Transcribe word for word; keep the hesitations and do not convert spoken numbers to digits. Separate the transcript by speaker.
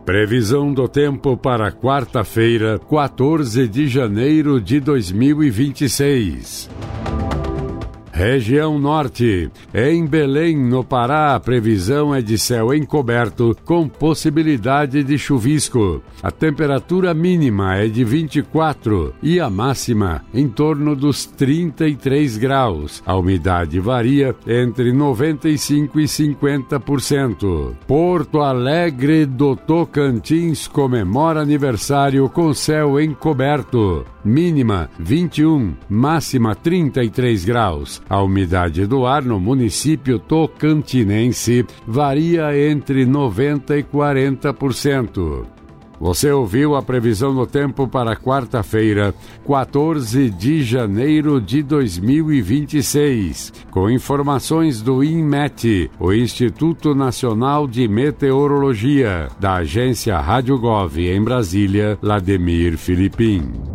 Speaker 1: Previsão do tempo para quarta-feira, quatorze de janeiro de dois mil e vinte e seis. Região Norte. Em Belém, no Pará, a previsão é de céu encoberto com possibilidade de chuvisco. A temperatura mínima é de vinte e quatro e a máxima em torno dos trinta e três graus. A umidade varia entre noventa e cinco e cinquenta por cento. Porto Alegre do Tocantins comemora aniversário com céu encoberto. Mínima vinte e um, máxima trinta e três graus. A umidade do ar no município tocantinense varia entre noventa e quarenta por cento. Você ouviu a previsão do tempo para quarta-feira, quatorze de janeiro de dois mil e vinte e seis, com informações do INMET, o Instituto Nacional de Meteorologia, da agência Rádio Gov em Brasília, Lademir Filipim.